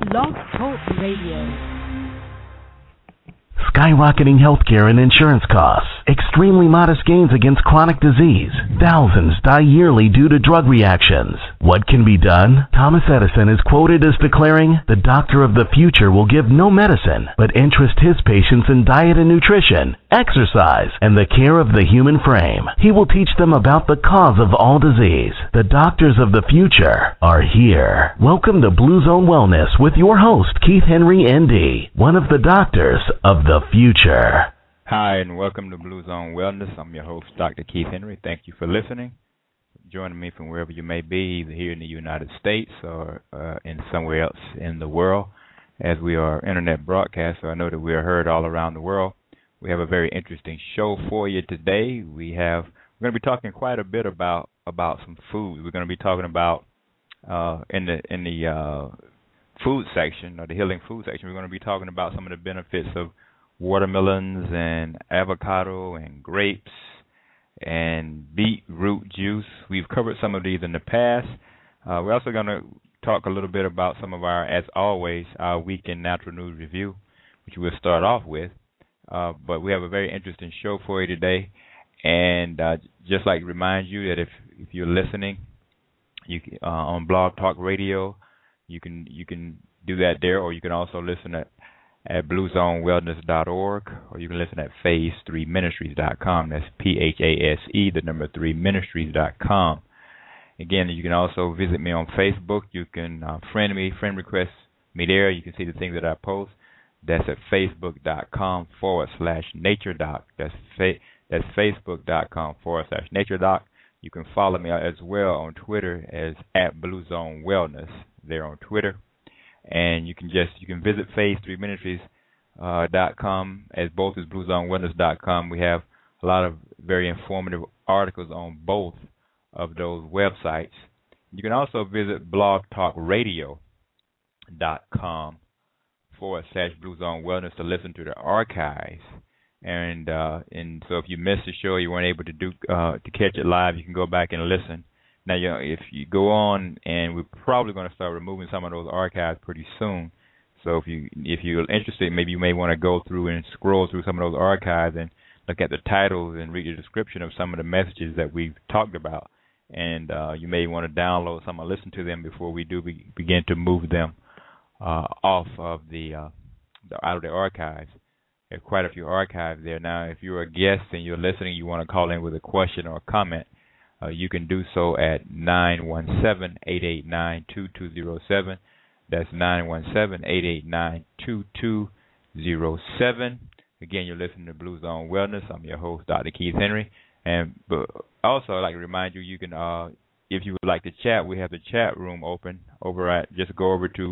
Blog Talk Radio. Skyrocketing healthcare and insurance costs, extremely modest gains against chronic disease. Thousands die yearly due to drug reactions. What can be done? Thomas Edison is quoted as declaring, "The doctor of the future will give no medicine, but interest his patients in diet and nutrition, exercise, and the care of the human frame. He will teach them about the cause of all disease. The doctors of the future are here." Welcome to Blue Zone Wellness with your host, Keith Henry, ND, one of the doctors of the future. Hi, and welcome to Blue Zone Wellness. I'm your host, Dr. Keith Henry. Thank you for listening. Joining me from wherever you may be, either here in the United States or in somewhere else in the world, as we are internet broadcast, so I know that we are heard all around the world. We have a very interesting show for you today. We're going to be talking quite a bit about some food. We're going to be talking about in the food section, or the healing food section, we're going to be talking about some of the benefits of watermelons and avocado and grapes and beetroot juice. We've covered some of these in the past. We're also going to talk a little bit about some of our, as always, our weekend natural news review, which we'll start off with. But we have a very interesting show for you today. And just like to remind you that if you're listening on Blog Talk Radio, you can do that there, or you can also listen at bluezonewellness.org, or you can listen at phase3ministries.com. That's PHASE, the number 3ministries.com. Again, you can also visit me on Facebook. You can friend request me there. You can see the things that I post. That's at facebook.com/naturedoc. That's facebook.com/naturedoc. You can follow me as well on Twitter as @BlueZoneWellness there on Twitter. And you can visit phase3ministries.com as both as bluezonewellness.com. We have a lot of very informative articles on both of those websites. You can also visit blogtalkradio.com/bluezonewellness to listen to the archives. And so if you missed the show, you weren't able to catch it live, you can go back and listen. Now, if you go on, and we're probably going to start removing some of those archives pretty soon. So if you're interested, maybe you may want to go through and scroll through some of those archives and look at the titles and read the description of some of the messages that we've talked about. And you may want to download some or listen to them before we do begin to move them off of out of the archives. There are quite a few archives there. Now, if you're a guest and you're listening, you want to call in with a question or a comment, you can do so at 917-889-2207. That's 917-889-2207. Again, you're listening to Blue Zone Wellness. I'm your host, Dr. Keith Henry. But also, I'd like to remind you, you can, if you would like to chat, we have the chat room open just go over to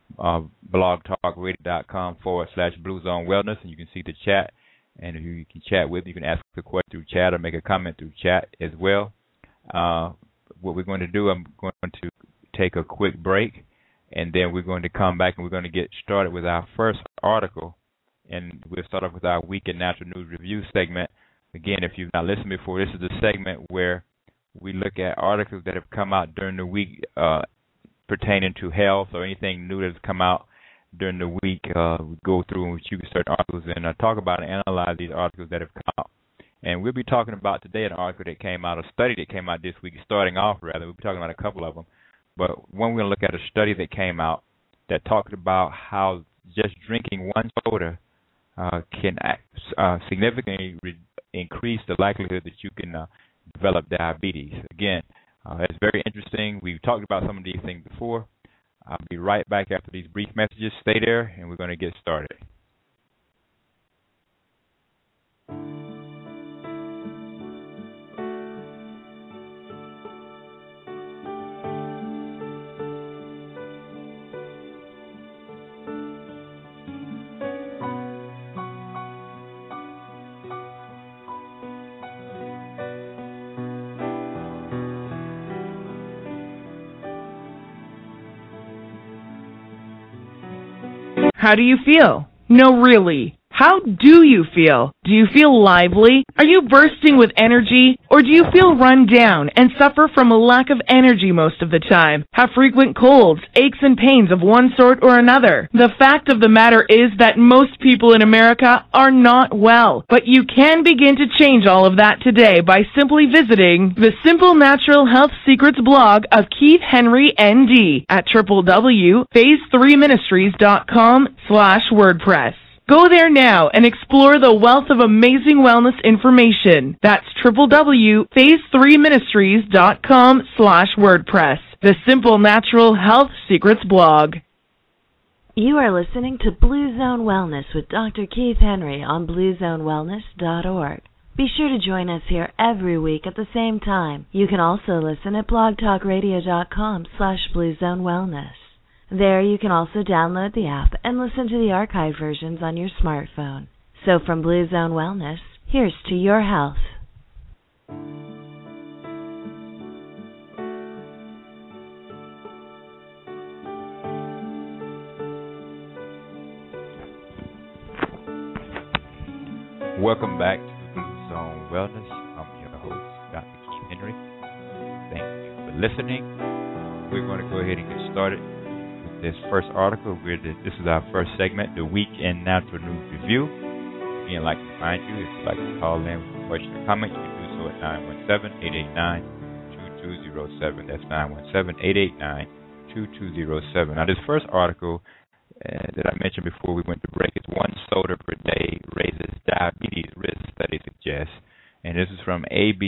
blogtalkradio.com/bluezonewellness, and you can see the chat. And if you can chat with, you can ask a question through chat or make a comment through chat as well. What we're going to do, I'm going to take a quick break, and then we're going to come back and we're going to get started with our first article. And we'll start off with our Weekend Natural News Review segment. Again, if you've not listened before, this is the segment where we look at articles that have come out during the week pertaining to health or anything new that's come out during the week. We go through and we choose certain articles and talk about and analyze these articles that have come out. And we'll be talking about today an article that came out, a study that came out this week, starting off rather. We'll be talking about a couple of them. But one, we're going to look at a study that came out that talked about how just drinking one soda can significantly increase the likelihood that you can develop diabetes. Again, it's very interesting. We've talked about some of these things before. I'll be right back after these brief messages. Stay there, and we're going to get started. How do you feel? No, really. How do you feel? Do you feel lively? Are you bursting with energy? Or do you feel run down and suffer from a lack of energy most of the time? Have frequent colds, aches and pains of one sort or another? The fact of the matter is that most people in America are not well, but you can begin to change all of that today by simply visiting the Simple Natural Health Secrets blog of Keith Henry, ND at www.phase3ministries.com/WordPress. Go there now and explore the wealth of amazing wellness information. That's www.phase3ministries.com/WordPress. The Simple Natural Health Secrets blog. You are listening to Blue Zone Wellness with Dr. Keith Henry on BlueZoneWellness.org. Be sure to join us here every week at the same time. You can also listen at blogtalkradio.com/BlueZoneWellness. There you can also download the app and listen to the archive versions on your smartphone. So from Blue Zone Wellness, here's to your health. Welcome back to Blue Zone Wellness. I'm your host, Dr. Keith Henry. Thank you for listening. We're going to go ahead and get started with this first article. This is our first segment, the Week in Natural News Review. Again, I'd like to remind you, if you'd like to call in with a question or comment, you can do so at 917-889-2207. That's 917-889-2207. Now, this first article that I mentioned before we went to break is one soda per day raises diabetes risk, study suggests. And this is from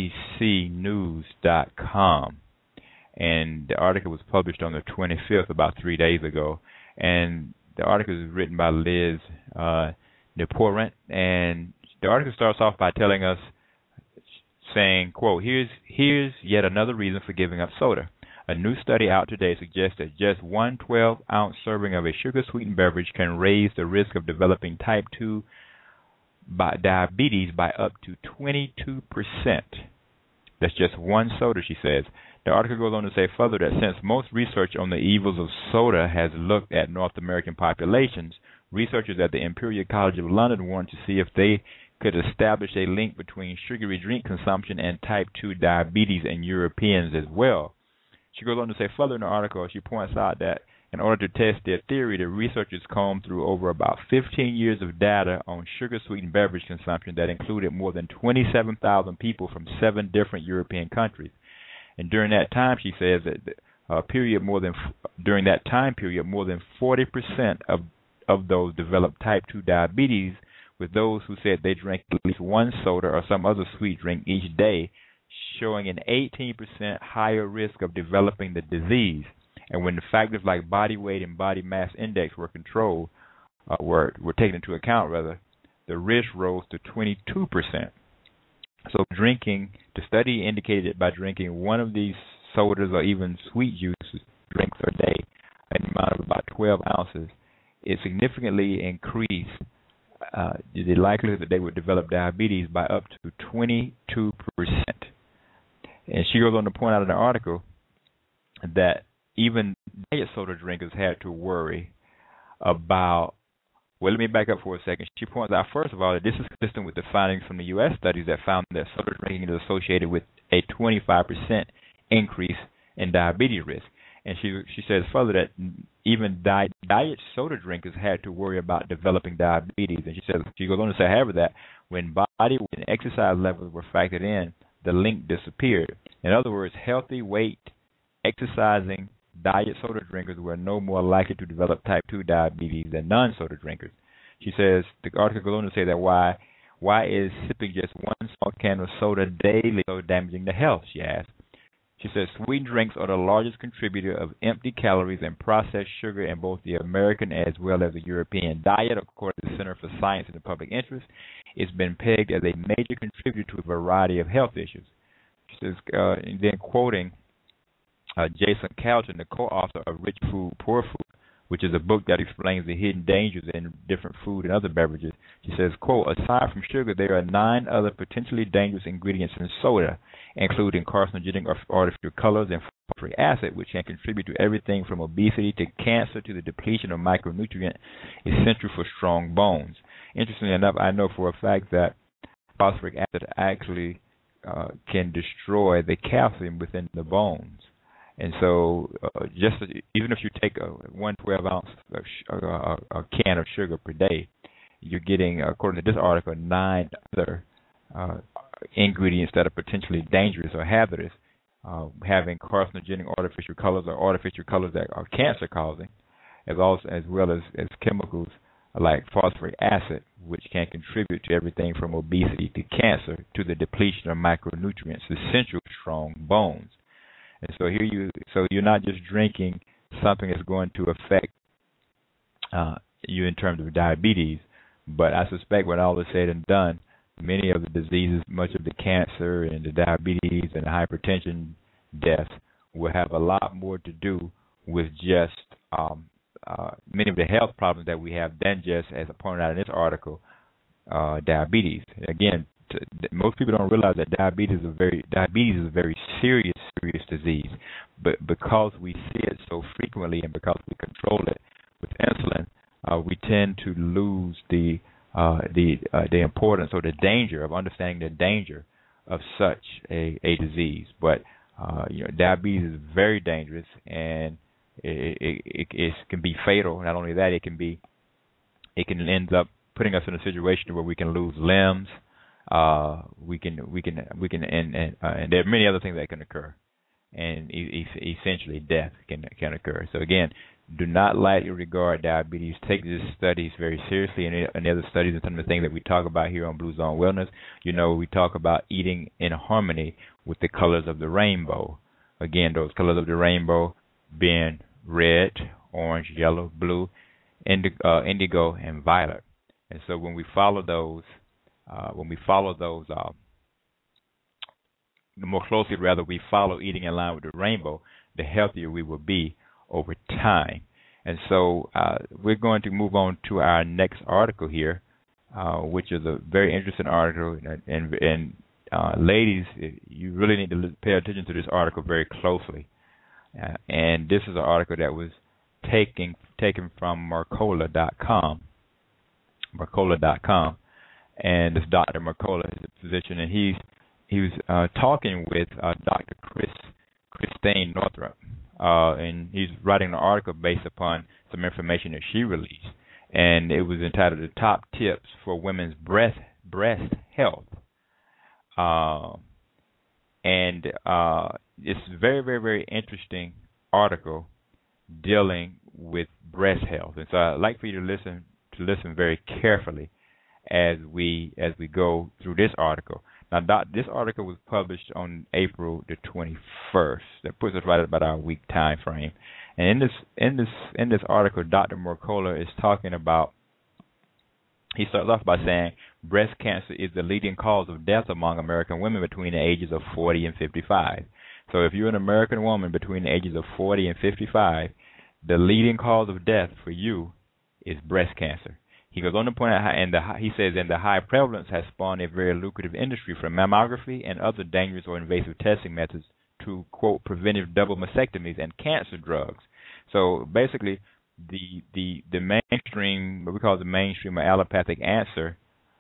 abcnews.com. And the article was published on the 25th, about 3 days ago. And the article is written by Liz Neporent. And the article starts off by telling us, saying, quote, here's yet another reason for giving up soda. A new study out today suggests that just one 12-ounce serving of a sugar-sweetened beverage can raise the risk of developing type 2 diabetes by up to 22%. That's just one soda, she says. The article goes on to say further that since most research on the evils of soda has looked at North American populations, researchers at the Imperial College of London wanted to see if they could establish a link between sugary drink consumption and type 2 diabetes in Europeans as well. She goes on to say further in the article, she points out that in order to test their theory, the researchers combed through over about 15 years of data on sugar-sweetened beverage consumption that included more than 27,000 people from 7 different European countries. And during that time, she says that during that time period, more than 40% of those developed type 2 diabetes, with those who said they drank at least one soda or some other sweet drink each day, showing an 18% higher risk of developing the disease. And when the factors like body weight and body mass index were controlled, were taken into account, the risk rose to 22%. So the study indicated that by drinking one of these sodas or even sweet juices drinks a day, an amount of about 12 ounces, it significantly increased the likelihood that they would develop diabetes by up to 22%. And she goes on to point out in the article that even diet soda drinkers had to worry about. Well, let me back up for a second. She points out, first of all, that this is consistent with the findings from the U.S. studies that found that soda drinking is associated with a 25% increase in diabetes risk. And she says further that even diet soda drinkers had to worry about developing diabetes. And she goes on to say, however, that when body weight and exercise levels were factored in, the link disappeared. In other words, healthy weight, exercising, diet soda drinkers were no more likely to develop type 2 diabetes than non-soda drinkers. She says, the article goes on to say that why is sipping just one small can of soda daily so damaging to health, she asked. She says, sweet drinks are the largest contributor of empty calories and processed sugar in both the American as well as the European diet, according to the Center for Science and the Public Interest. It's been pegged as a major contributor to a variety of health issues. She says, and then quoting Jason Calton, the co-author of Rich Food, Poor Food, which is a book that explains the hidden dangers in different food and other beverages. She says, quote, aside from sugar, there are 9 other potentially dangerous ingredients in soda, including carcinogenic or artificial colors and phosphoric acid, which can contribute to everything from obesity to cancer to the depletion of micronutrient essential for strong bones. Interestingly enough, I know for a fact that phosphoric acid actually can destroy the calcium within the bones. And so even if you take a 112-ounce a can of sugar per day, you're getting, according to this article, 9 other ingredients that are potentially dangerous or hazardous, having carcinogenic artificial colors or artificial colors that are cancer-causing, as well as chemicals like phosphoric acid, which can contribute to everything from obesity to cancer to the depletion of micronutrients essential for strong bones. And so you're not just drinking something that's going to affect you in terms of diabetes, but I suspect when all is said and done, many of the diseases, much of the cancer and the diabetes and the hypertension deaths will have a lot more to do with just many of the health problems that we have than just, as pointed out in this article, diabetes. Again, most people don't realize that diabetes is a very serious disease, but because we see it so frequently and because we control it with insulin, we tend to lose the importance or the danger of understanding the danger of such a disease. But diabetes is very dangerous, and it can be fatal. Not only that, it can end up putting us in a situation where we can lose limbs. We can, and there are many other things that can occur, and essentially death can occur. So again, do not lightly regard diabetes. Take these studies very seriously, and the other studies and some of the things that we talk about here on Blue Zone Wellness. We talk about eating in harmony with the colors of the rainbow. Again, those colors of the rainbow being red, orange, yellow, blue, indigo, and violet. And so when we follow those, the more closely, rather, we follow eating in line with the rainbow, the healthier we will be over time. And so we're going to move on to our next article here, which is a very interesting article. And ladies, you really need to pay attention to this article very closely. And this is an article that was taken from Mercola.com. Mercola.com. And this Dr. Mercola is a physician, and he was talking with Dr. Christine Northrup, and he's writing an article based upon some information that she released, and it was entitled "The Top Tips for Women's Breast Health," and it's a very, very, very interesting article dealing with breast health, and so I'd like for you to listen very carefully as we go through this article. Now, this article was published on April the 21st. That puts us right at about our week time frame. And in this article, Dr. Mercola is talking about. He starts off by saying breast cancer is the leading cause of death among American women between the ages of 40 and 55. So, if you're an American woman between the ages of 40 and 55, the leading cause of death for you is breast cancer. He goes on to point out, he says, the high prevalence has spawned a very lucrative industry from mammography and other dangerous or invasive testing methods to, quote, preventive double mastectomies and cancer drugs. So basically, the mainstream, what we call the mainstream or allopathic answer,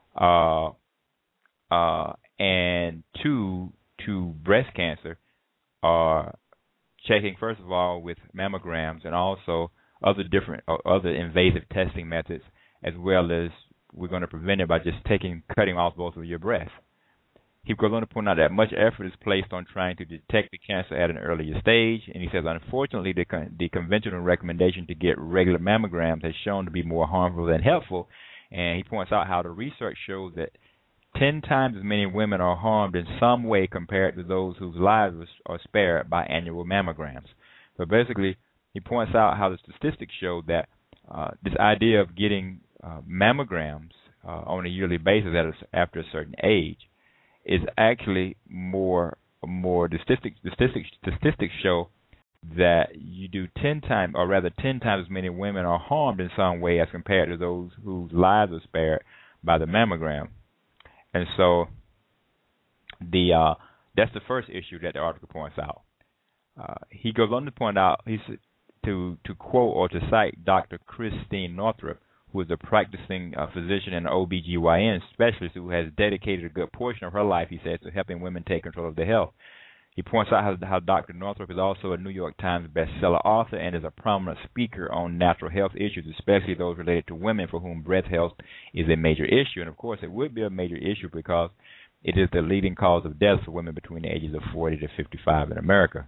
and to breast cancer are checking, first of all, with mammograms and also other invasive testing methods, as well as we're going to prevent it by just cutting off both of your breasts. He goes on to point out that much effort is placed on trying to detect the cancer at an earlier stage, and he says, unfortunately, the conventional recommendation to get regular mammograms has shown to be more harmful than helpful, and he points out how the research shows that 10 times as many women are harmed in some way compared to those whose lives are spared by annual mammograms. So basically, he points out how the statistics show that this idea of getting mammograms on a yearly basis after a certain age is actually more. The statistics show that you do 10 times as many women are harmed in some way as compared to those whose lives are spared by the mammogram. And so that's the first issue that the article points out. He goes on to point out, to quote or to cite Dr. Christine Northrup, who is a practicing physician and OBGYN specialist who has dedicated a good portion of her life, he says, to helping women take control of their health. He points out how Dr. Northrup is also a New York Times bestseller author and is a prominent speaker on natural health issues, especially those related to women for whom breast health is a major issue. And, of course, it would be a major issue because it is the leading cause of death for women between the ages of 40 to 55 in America.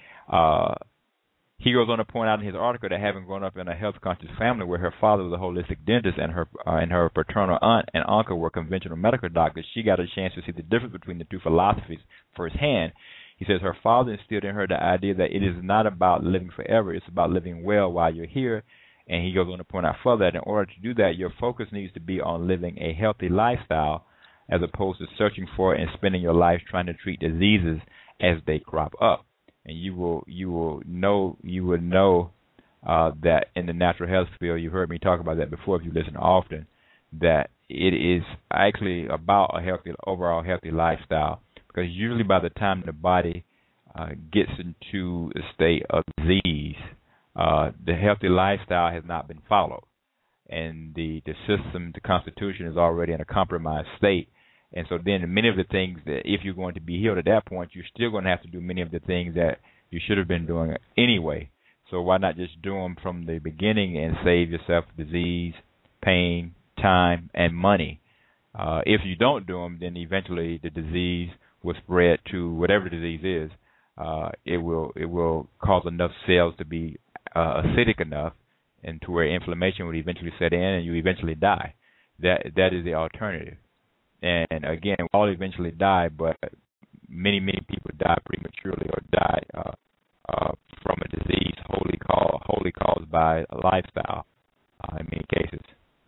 He goes on to point out in his article that having grown up in a health-conscious family where her father was a holistic dentist and her paternal aunt and uncle were conventional medical doctors, she got a chance to see the difference between the two philosophies firsthand. He says her father instilled in her the idea that it is not about living forever, it's about living well while you're here. And he goes on to point out further that in order to do that, your focus needs to be on living a healthy lifestyle as opposed to searching for and spending your life trying to treat diseases as they crop up. And you will know that in the natural health field, you've heard me talk about that before if you listen often, that it is actually about a overall healthy lifestyle. Because usually by the time the body gets into a state of disease, the healthy lifestyle has not been followed, and the system, the Constitution, is already in a compromised state. And so then many of the things that, if you're going to be healed at that point, you're still going to have to do many of the things that you should have been doing anyway. So why not just do them from the beginning and save yourself disease, pain, time, and money? If you don't do them, then eventually the disease will spread to whatever the disease is. It will cause enough cells to be acidic enough, and to where inflammation would eventually set in, and you eventually die. That is the alternative. And again, we all eventually die, but many people die prematurely or die from a disease wholly caused by a lifestyle. In many cases,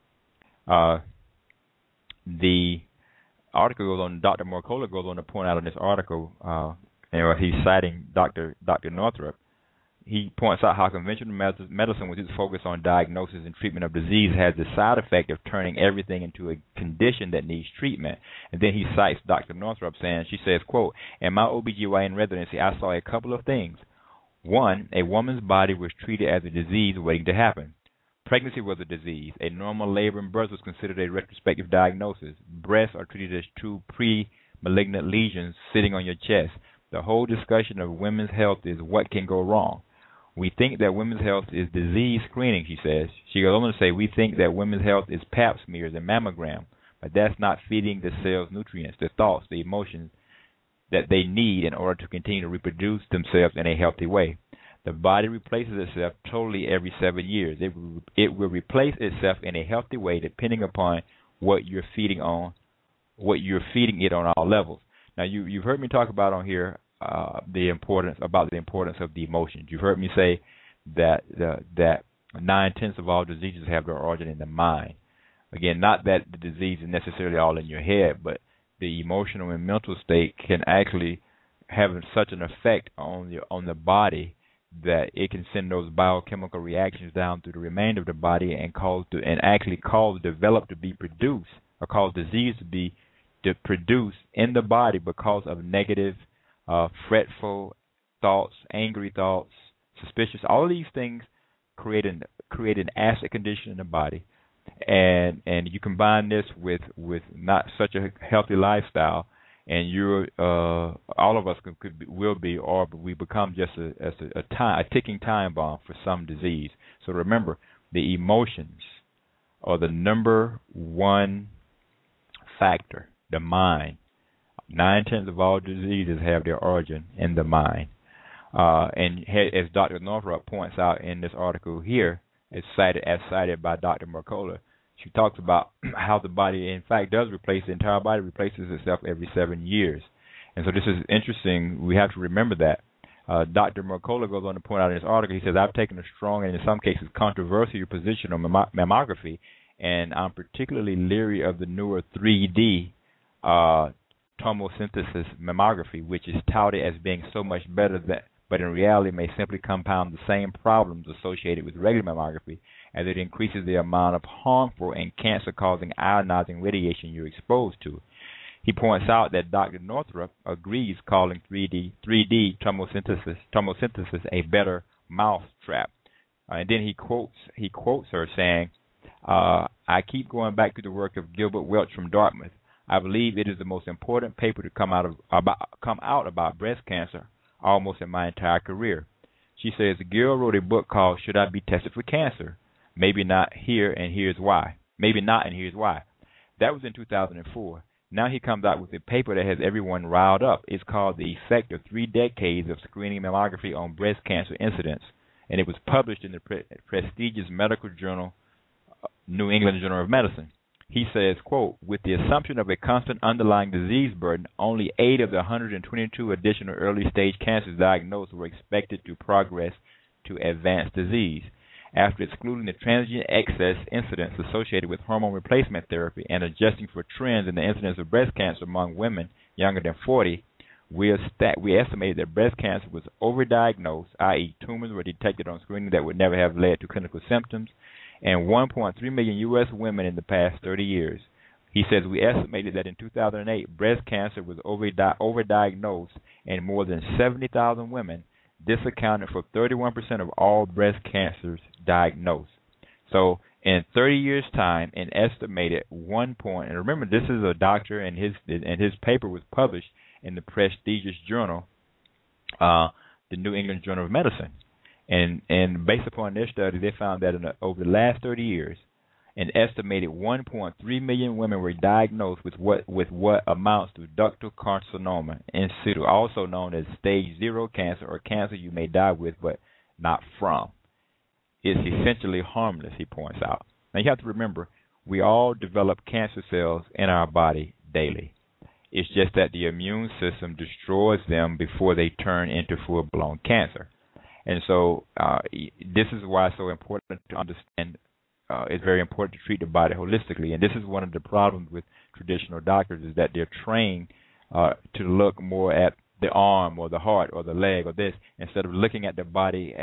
the article goes on. Dr. Mercola goes on to point out in this article, he's citing Dr. Northrup. He points out how conventional medicine, with its focus on diagnosis and treatment of disease, has the side effect of turning everything into a condition that needs treatment. And then he cites Dr. Northrup saying, she says, quote, in my OBGYN residency, I saw a couple of things. One, a woman's body was treated as a disease waiting to happen. Pregnancy was a disease. A normal labor and birth was considered a retrospective diagnosis. Breasts are treated as two pre-malignant lesions sitting on your chest. The whole discussion of women's health is what can go wrong. We think that women's health is disease screening, she says. She goes on to say, we think that women's health is pap smears and mammogram, but that's not feeding the cells nutrients, the thoughts, the emotions that they need in order to continue to reproduce themselves in a healthy way. The body replaces itself totally every 7 years. It will replace itself in a healthy way depending upon what you're feeding it on all levels. Now, you've heard me talk about on here the importance of the emotions. You've heard me say that 9/10 of all diseases have their origin in the mind. Again, not that the disease is necessarily all in your head, but the emotional and mental state can actually have such an effect on the body that it can send those biochemical reactions down through the remainder of the body and cause disease to be produced in the body because of negative, fretful thoughts, angry thoughts, suspicious. All of these things create an acid condition in the body, and you combine this with not such a healthy lifestyle, and you're all of us we become just a ticking time bomb for some disease. So remember, the emotions are the number one factor. The mind. 9/10 of all diseases have their origin in the mind. And as Dr. Northrup points out in this article here, as cited by Dr. Mercola, she talks about how the body, in fact, the entire body replaces itself every 7 years. And so this is interesting. We have to remember that. Dr. Mercola goes on to point out in this article, he says, I've taken a strong and in some cases controversial position on mammography, and I'm particularly leery of the newer 3D tomosynthesis mammography, which is touted as being so much better but in reality may simply compound the same problems associated with regular mammography, as it increases the amount of harmful and cancer-causing ionizing radiation you're exposed to. He points out that Dr. Northrup agrees, calling 3D tomosynthesis a better mouse trap. And then he quotes her saying, I keep going back to the work of Gilbert Welch from Dartmouth. I believe it is the most important paper to come out about breast cancer almost in my entire career. She says, Gil wrote a book called Should I Be Tested for Cancer? Maybe not, and here's why. That was in 2004. Now he comes out with a paper that has everyone riled up. It's called The Effect of 3 Decades of Screening Mammography on Breast Cancer Incidence, and it was published in the prestigious medical journal, New England Journal of Medicine. He says, quote, with the assumption of a constant underlying disease burden, only 8 of the 122 additional early-stage cancers diagnosed were expected to progress to advanced disease. After excluding the transient excess incidence associated with hormone replacement therapy and adjusting for trends in the incidence of breast cancer among women younger than 40, we estimated that breast cancer was overdiagnosed, i.e. tumors were detected on screening that would never have led to clinical symptoms, and 1.3 million U.S. women in the past 30 years. He says we estimated that in 2008, breast cancer was overdiagnosed in more than 70,000 women. This accounted for 31% of all breast cancers diagnosed. So in 30 years' time, an estimated and remember this is a doctor, and his paper was published in the prestigious journal, the New England Journal of Medicine. And based upon their study, they found that over the last 30 years, an estimated 1.3 million women were diagnosed with what amounts to ductal carcinoma in situ, also known as stage 0 cancer, or cancer you may die with but not from. It's essentially harmless, he points out. Now you have to remember, we all develop cancer cells in our body daily. It's just that the immune system destroys them before they turn into full-blown cancer. And so this is why it's so important to understand. It's very important to treat the body holistically. And this is one of the problems with traditional doctors, is that they're trained to look more at the arm or the heart or the leg or this, instead of looking at the body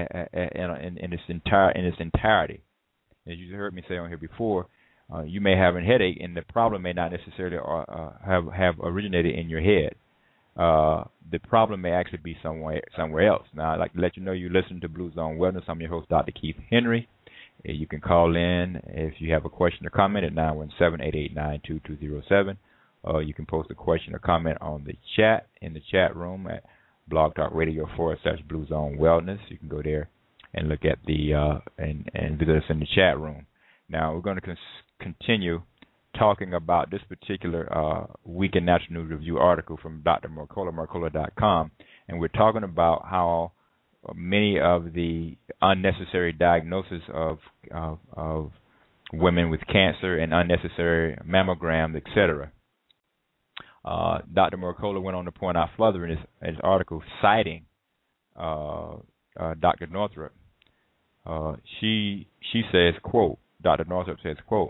in its entirety. As you heard me say on here before, you may have a headache, and the problem may not necessarily have originated in your head. The problem may actually be somewhere else. Now, I'd like to let you know you listen to Blue Zone Wellness. I'm your host, Dr. Keith Henry. You can call in if you have a question or comment at 917-889-2207. You can post a question or comment on the chat, in the chat room at Blog Talk Radio /Blue Zone Wellness. You can go there and look at the and visit us in the chat room. Now, we're going to continue talking about this particular Week in Natural News Review article from Dr. Mercola, Mercola.com, and we're talking about how many of the unnecessary diagnoses of women with cancer and unnecessary mammograms, etc. Dr. Mercola went on to point out further in his article, citing Dr. Northrup. She says, quote, Dr. Northrup says, quote,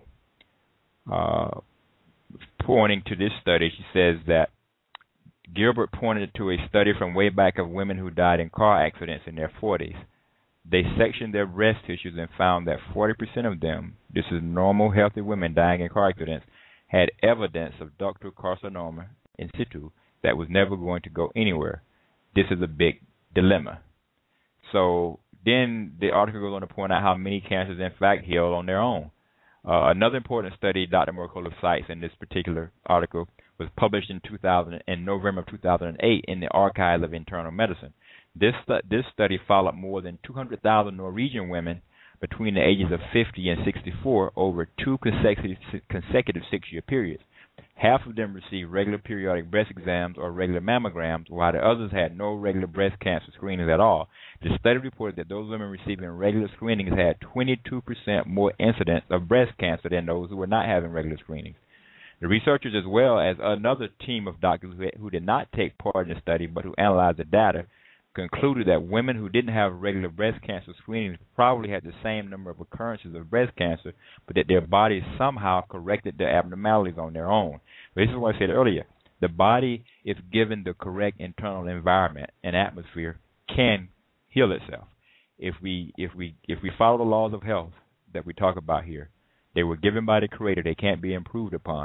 pointing to this study, she says that Gilbert pointed to a study from way back of women who died in car accidents in their 40s. They sectioned their breast tissues and found that 40% of them, this is normal, healthy women dying in car accidents, had evidence of ductal carcinoma in situ that was never going to go anywhere. This is a big dilemma. So then the article goes on to point out how many cancers, in fact, heal on their own. Another important study Dr. Mercola cites in this particular article was published in November of 2008 in the Archives of Internal Medicine. This study followed more than 200,000 Norwegian women between the ages of 50 and 64 over 2 consecutive 6-year periods. Half of them received regular periodic breast exams or regular mammograms, while the others had no regular breast cancer screenings at all. The study reported that those women receiving regular screenings had 22% more incidence of breast cancer than those who were not having regular screenings. The researchers, as well as another team of doctors who did not take part in the study but who analyzed the data, concluded that women who didn't have regular breast cancer screenings probably had the same number of occurrences of breast cancer, but that their bodies somehow corrected the abnormalities on their own. But this is what I said earlier. The body, if given the correct internal environment and atmosphere, can heal itself. If we follow the laws of health that we talk about here, they were given by the Creator. They can't be improved upon.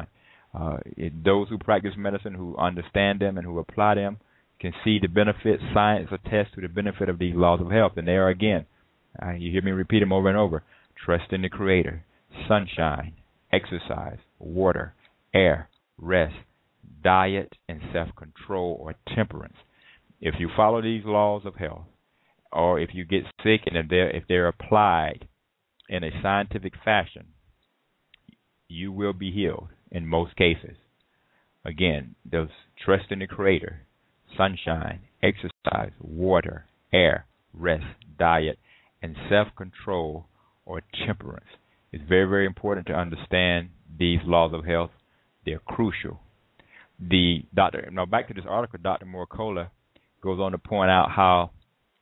Those who practice medicine, who understand them and who apply them, can see the benefits. Science attests to the benefit of these laws of health. And there again, you hear me repeat them over and over. Trust in the Creator, sunshine, exercise, water, air, rest, diet, and self-control or temperance. If you follow these laws of health, or if you get sick and if they're applied in a scientific fashion, you will be healed in most cases. Again, those trust in the Creator, sunshine, exercise, water, air, rest, diet, and self-control or temperance. It's very, very important to understand these laws of health. They're crucial. Now back to this article, Dr. Mercola goes on to point out how,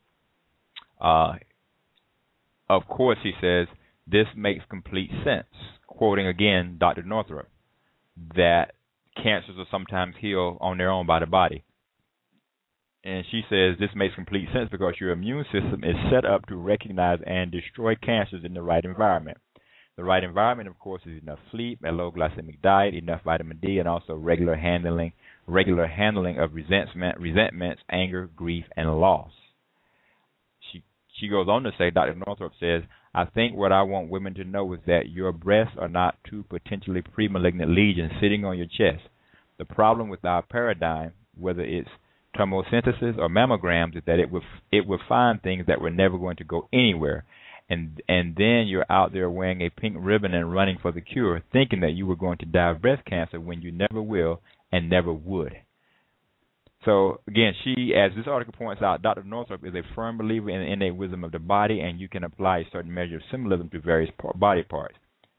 of course, he says, this makes complete sense, quoting again Dr. Northrup, that cancers are sometimes healed on their own by the body. And she says this makes complete sense because your immune system is set up to recognize and destroy cancers in the right environment. The right environment, of course, is enough sleep, a low glycemic diet, enough vitamin D, and also regular handling of resentments, anger, grief, and loss. She goes on to say, Dr. Northrup says, I think what I want women to know is that your breasts are not two potentially premalignant lesions sitting on your chest. The problem with our paradigm, whether it's tomosynthesis or mammograms, is that it would find things that were never going to go anywhere. And then you're out there wearing a pink ribbon and running for the cure, thinking that you were going to die of breast cancer when you never will and never would. So, again, as this article points out, Dr. Northrup is a firm believer in the innate wisdom of the body, and you can apply a certain measure of symbolism to various body parts.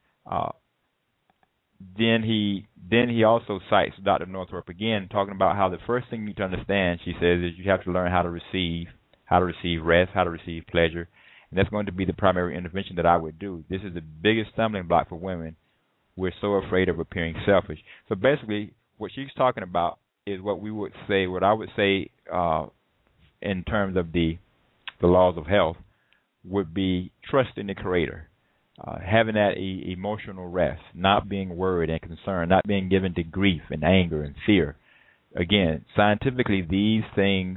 Then he also cites Dr. Northrup again, talking about how the first thing you need to understand, she says, is you have to learn how to receive rest, how to receive pleasure. And that's going to be the primary intervention that I would do. This is the biggest stumbling block for women. We're so afraid of appearing selfish. So basically, what she's talking about is what I would say in terms of the laws of health would be trust in the Creator, having that emotional rest, not being worried and concerned, not being given to grief and anger and fear. Again, scientifically, these things,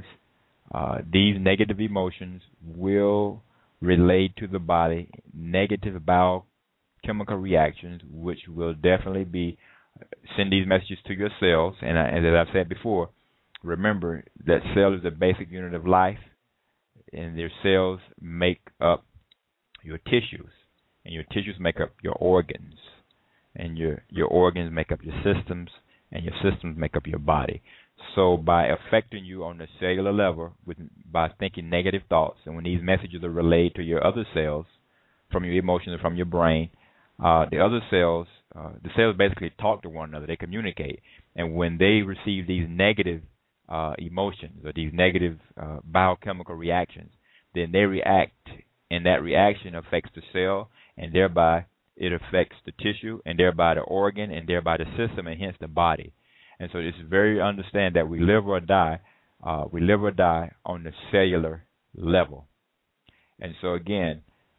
these negative emotions will relate to the body, negative biochemical reactions, which will definitely send these messages to your cells. And as I've said before, remember that cell is the basic unit of life, and their cells make up your tissues, and your tissues make up your organs, and your organs make up your systems, and your systems make up your body. So by affecting you on the cellular level, by thinking negative thoughts, and when these messages are relayed to your other cells, from your emotions and from your brain, the other cells, the cells basically talk to one another. They communicate. And when they receive these negative emotions or these negative biochemical reactions, then they react, and that reaction affects the cell, and thereby it affects the tissue, and thereby the organ, and thereby the system, and hence the body. And so it's very understand that we live or die on the cellular level. And so again,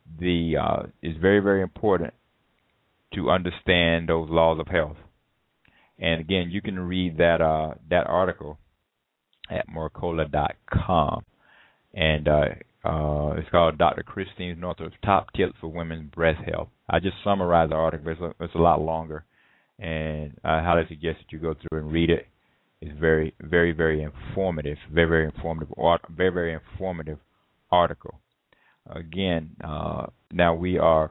it's very, very important to understand those laws of health. And again, you can read that article at Mercola.com, and it's called Dr. Christine Northrup's Top Tips for Women's Breast Health. I just summarized the article. It's a lot longer, and I highly suggest that you go through and read it. It's very, very, very informative. Very, very informative. Very, very informative article. Again, now we are.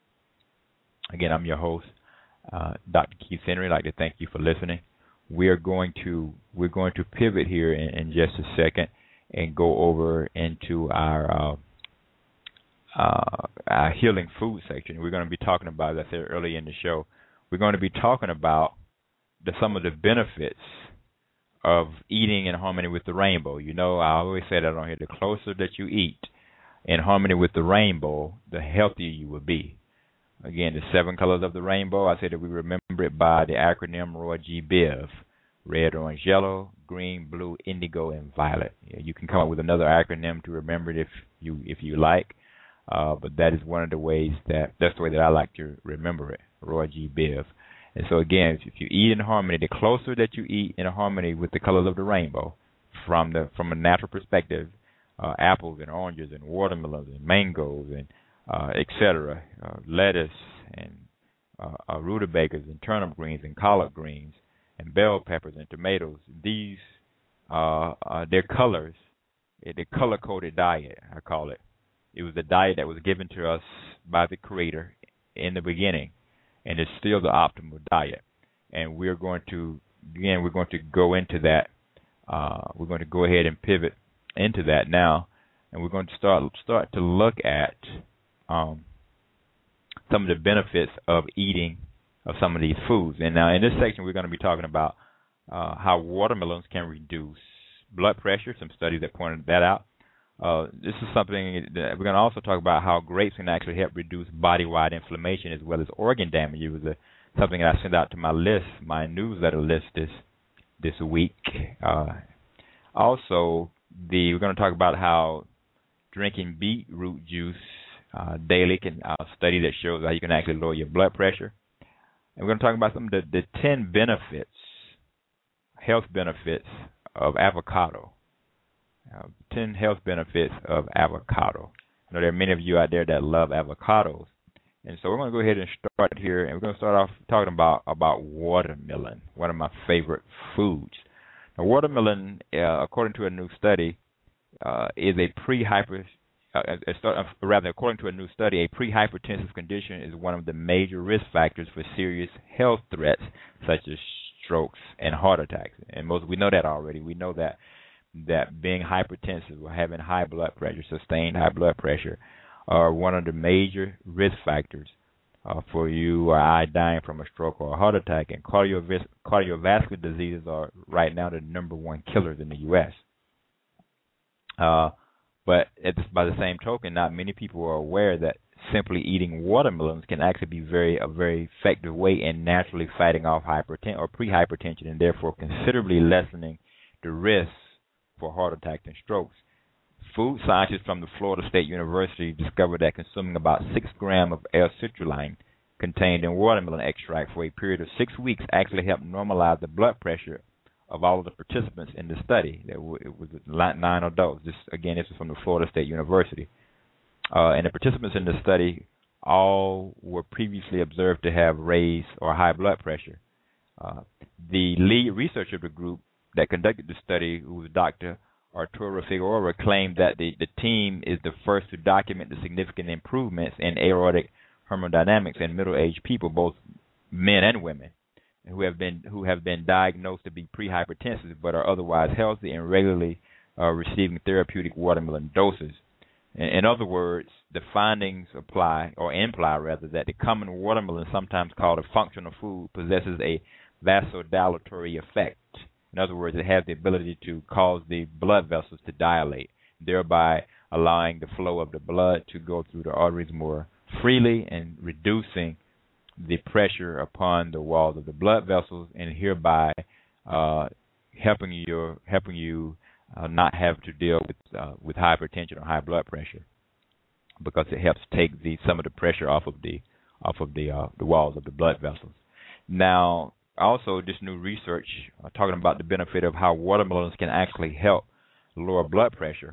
Again, I'm your host, Dr. Keith Henry. I'd like to thank you for listening. We're going to pivot here in just a second and go over into our healing food section. We're going to be talking about, as I said earlier in the show, we're going to be talking about some of the benefits of eating in harmony with the rainbow. You know, I always say that on here, the closer that you eat in harmony with the rainbow, the healthier you will be. Again, the 7 colors of the rainbow, I say that we remember it by the acronym Roy G. Biv: red, orange, yellow, green, blue, indigo, and violet. You can come up with another acronym to remember it if you like, but that is one of the ways that's the way that I like to remember it, Roy G. Biv. And so again, if you eat in harmony, the closer that you eat in harmony with the colors of the rainbow, from a natural perspective, apples and oranges and watermelons and mangoes and etc., lettuce and rutabagas and turnip greens and collard greens and bell peppers and tomatoes. These their colors, the color-coded diet, I call it. It was a diet that was given to us by the Creator in the beginning, and it's still the optimal diet. And we're going to go into that. We're going to go ahead and pivot into that now, and we're going to start to look at some of the benefits of eating of some of these foods. And now in this section, we're going to be talking about how watermelons can reduce blood pressure, some studies that pointed that out. This is something that we're going to also talk about how grapes can actually help reduce body-wide inflammation as well as organ damage. It was something that I sent out to my newsletter list this week. Also, we're going to talk about how drinking beetroot juice daily can study that shows how you can actually lower your blood pressure. And we're going to talk about some of the 10 benefits, health benefits of avocado. 10 health benefits of avocado. I know there are many of you out there that love avocados. And so we're going to go ahead and start here, and we're going to start off talking about watermelon, one of my favorite foods. Now, watermelon, according to a new study, is according to a new study, a pre-hypertensive condition is one of the major risk factors for serious health threats such as strokes and heart attacks. And we know that already. We know that being hypertensive or having high blood pressure, sustained high blood pressure, are one of the major risk factors for you or I dying from a stroke or a heart attack. And cardiovascular diseases are right now the number one killers in the U.S. But by the same token, not many people are aware that simply eating watermelons can actually be a very effective way in naturally fighting off hypertension or pre-hypertension, and therefore considerably lessening the risk for heart attacks and strokes. Food scientists from the Florida State University discovered that consuming about 6 grams of L-citrulline contained in watermelon extract for a period of 6 weeks actually helped normalize the blood pressure of all of the participants in the study. It was 9 adults. This is from the Florida State University. And the participants in the study all were previously observed to have raised or high blood pressure. The lead researcher of the group that conducted the study, who was Dr. Arturo Figueroa, claimed that the team is the first to document the significant improvements in aortic hemodynamics in middle-aged people, both men and women, who have been diagnosed to be pre-hypertensive but are otherwise healthy and regularly receiving therapeutic watermelon doses. In other words, the findings imply that the common watermelon, sometimes called a functional food, possesses a vasodilatory effect. In other words, it has the ability to cause the blood vessels to dilate, thereby allowing the flow of the blood to go through the arteries more freely and reducing the pressure upon the walls of the blood vessels, and hereby helping you not have to deal with hypertension or high blood pressure, because it helps take some of the pressure off of the walls of the blood vessels. Now, also, this new research talking about the benefit of how watermelons can actually help lower blood pressure.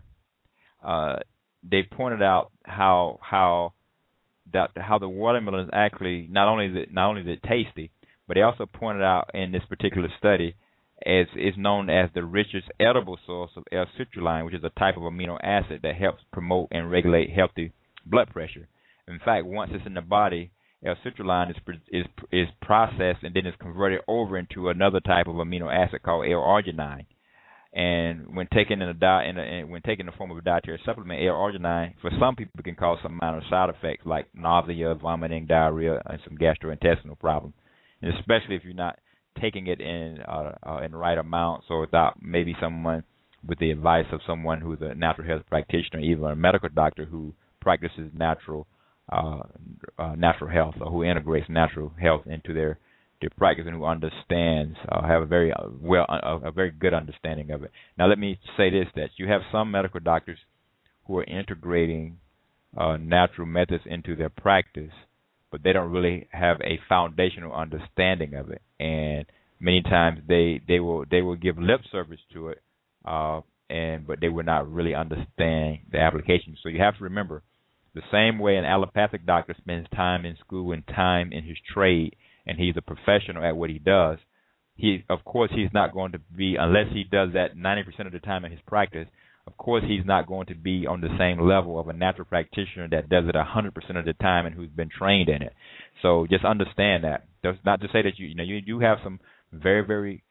They pointed out how the watermelon is actually not only is it tasty, but they also pointed out in this particular study as is known as the richest edible source of L-citrulline, which is a type of amino acid that helps promote and regulate healthy blood pressure. In fact, once it's in the body, L-citrulline is processed and then is converted over into another type of amino acid called L-arginine. And when taken in the form of a dietary supplement, L-arginine for some people can cause some minor side effects like nausea, vomiting, diarrhea, and some gastrointestinal problems. And especially if you're not taking it in the right amounts, or without maybe someone with the advice of someone who's a natural health practitioner, even a medical doctor who practices natural health, or who integrates natural health into their practice, and who understands, have a very good understanding of it. Now, let me say this: that you have some medical doctors who are integrating natural methods into their practice, but they don't really have a foundational understanding of it. And many times they will give lip service to it, but they will not really understand the application. So you have to remember, the same way an allopathic doctor spends time in school and time in his trade, and he's a professional at what he does, of course he's not going to be, unless he does that 90% of the time in his practice, of course he's not going to be on the same level of a natural practitioner that does it 100% of the time and who's been trained in it. So just understand that. That's not to say that you do have some very, very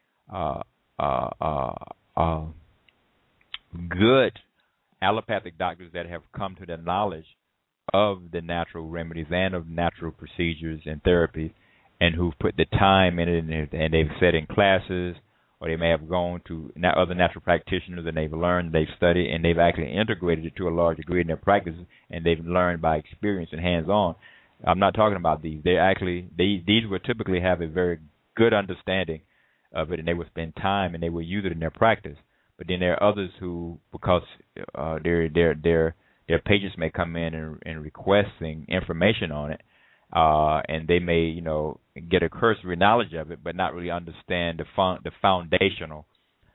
good allopathic doctors that have come to the knowledge of the natural remedies and of natural procedures and therapies, and who've put the time in it, and they've sat in classes, or they may have gone to other natural practitioners and they've learned, they've studied, and they've actually integrated it to a large degree in their practice, and they've learned by experience and hands-on. I'm not talking about these. These will typically have a very good understanding of it, and they will spend time and they will use it in their practice. But then there are others who, because their patients may come in and requesting information on it, and they may, get a cursory knowledge of it, but not really understand the foundational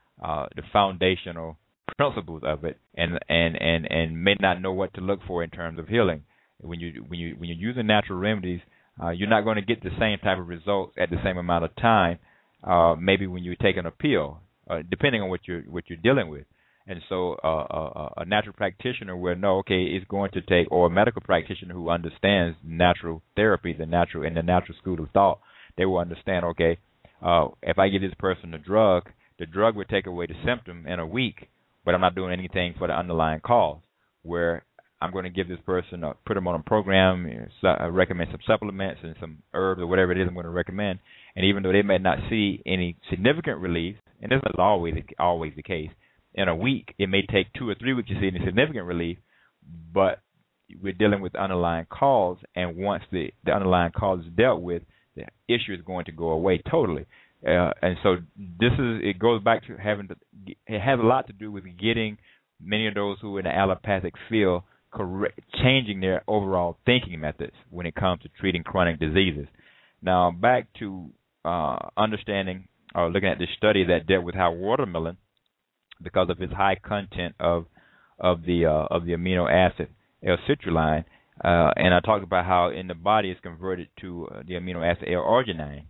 principles of it, and may not know what to look for in terms of healing. When you're using natural remedies, you're not going to get the same type of results at the same amount of time. Maybe when you're taking a pill, depending on what you're dealing with. And so a natural practitioner will know, okay, it's going to take, or a medical practitioner who understands natural therapies and the natural school of thought, they will understand, okay, if I give this person the drug will take away the symptom in a week, but I'm not doing anything for the underlying cause, where I'm going to give this person, put them on a program, recommend some supplements and some herbs or whatever it is I'm going to recommend, and even though they may not see any significant relief, and this is always the case, in a week, it may take 2 or 3 weeks to see any significant relief, but we're dealing with the underlying cause, and once the underlying cause is dealt with, the issue is going to go away totally. And so it goes back to it has a lot to do with getting many of those who are in the allopathic field changing their overall thinking methods when it comes to treating chronic diseases. Now, back to understanding or looking at this study that dealt with how watermelon, because of its high content of the amino acid L-citrulline, and I talked about how in the body it's converted to the amino acid L-arginine,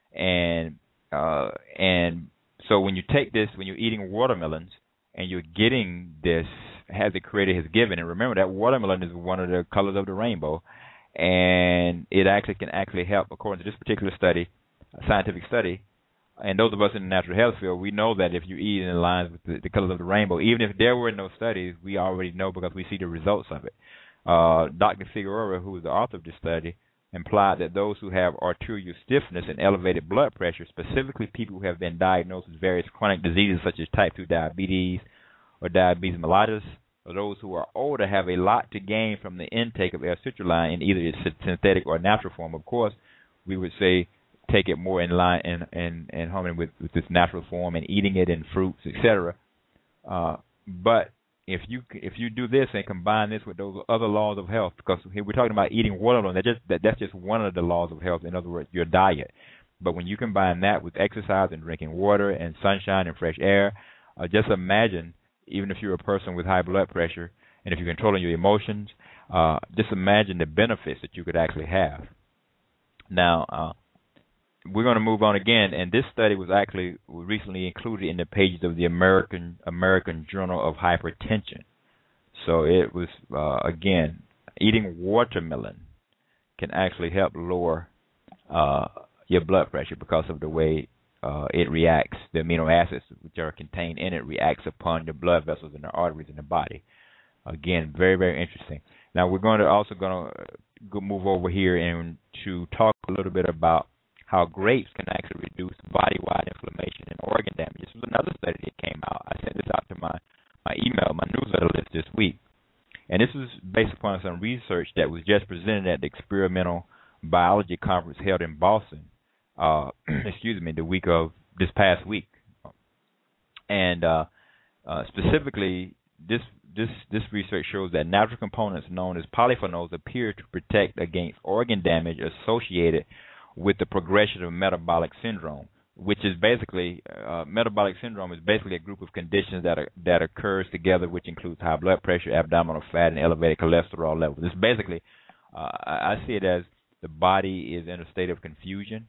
and so when you take this, when you're eating watermelons and you're getting this, as the Creator has given, and remember that watermelon is one of the colors of the rainbow, and it can help, according to this particular study, a scientific study. And those of us in the natural health field, we know that if you eat in lines with the colors of the rainbow, even if there were no studies, we already know because we see the results of it. Dr. Figueroa, who is the author of this study, implied that those who have arterial stiffness and elevated blood pressure, specifically people who have been diagnosed with various chronic diseases such as type 2 diabetes or diabetes mellitus, or those who are older, have a lot to gain from the intake of L-citrulline in either its synthetic or natural form. Of course, we would say take it more in line and harmony with this natural form and eating it in fruits, etc. But if you do this and combine this with those other laws of health, because here we're talking about eating watermelon, that's just one of the laws of health. In other words, your diet. But when you combine that with exercise and drinking water and sunshine and fresh air, just imagine, even if you're a person with high blood pressure and if you're controlling your emotions, just imagine the benefits that you could actually have. Now, we're going to move on again, and this study was actually recently included in the pages of the American Journal of Hypertension. So it was, again, eating watermelon can actually help lower your blood pressure because of the way it reacts. The amino acids which are contained in it reacts upon the blood vessels and the arteries in the body. Again, very, very interesting. Now we're going to move over here and to talk a little bit about how grapes can actually reduce body-wide inflammation and organ damage. This was another study that came out. I sent this out to my newsletter list this week. And this was based upon some research that was just presented at the Experimental Biology Conference held in Boston, the week of this past week. And specifically, this this research shows that natural components known as polyphenols appear to protect against organ damage associated with the progression of metabolic syndrome, which is basically metabolic syndrome is basically a group of conditions that occurs together, which includes high blood pressure, abdominal fat, and elevated cholesterol levels. It's basically I see it as the body is in a state of confusion,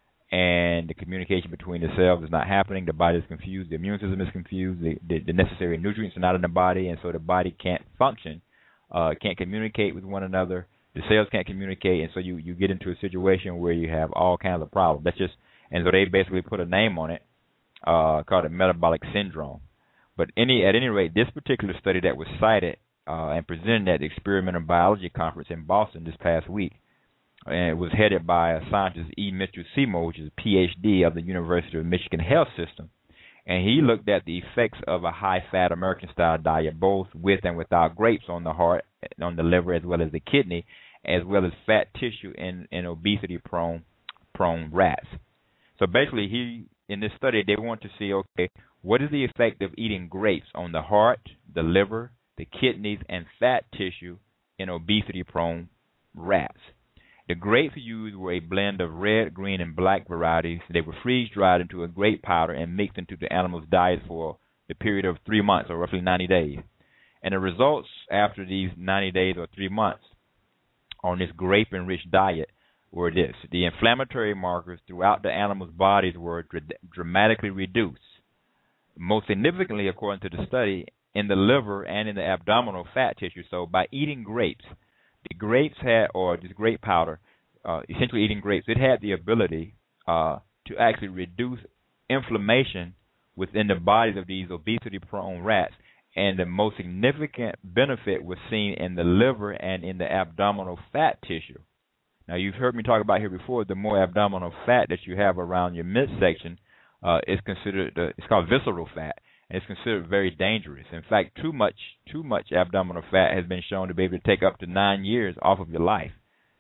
and the communication between the cells is not happening. The body is confused. The immune system is confused. The necessary nutrients are not in the body, and so the body can't function, can't communicate with one another. The cells can't communicate, and so you get into a situation where you have all kinds of problems. And so they basically put a name on it, called it metabolic syndrome. But at any rate, this particular study that was cited and presented at the Experimental Biology Conference in Boston this past week, and it was headed by a scientist, E. Mitchell Seymour, which is a Ph.D. of the University of Michigan Health System. And he looked at the effects of a high-fat American-style diet, both with and without grapes, on the heart, on the liver, as well as the kidney, as well as fat tissue in obesity-prone rats. So basically, in this study, they want to see, okay, what is the effect of eating grapes on the heart, the liver, the kidneys, and fat tissue in obesity-prone rats? The grapes used were a blend of red, green, and black varieties. They were freeze-dried into a grape powder and mixed into the animal's diet for the period of 3 months, or roughly 90 days. And the results after these 90 days or 3 months on this grape-enriched diet were this. The inflammatory markers throughout the animal's bodies were dramatically reduced. Most significantly, according to the study, in the liver and in the abdominal fat tissue. So by eating grapes, the grapes had, or this grape powder, essentially eating grapes, it had the ability to actually reduce inflammation within the bodies of these obesity-prone rats. And the most significant benefit was seen in the liver and in the abdominal fat tissue. Now, you've heard me talk about here before, the more abdominal fat that you have around your midsection is considered, it's called visceral fat, and it's considered very dangerous. In fact, too much abdominal fat has been shown to be able to take up to 9 years off of your life.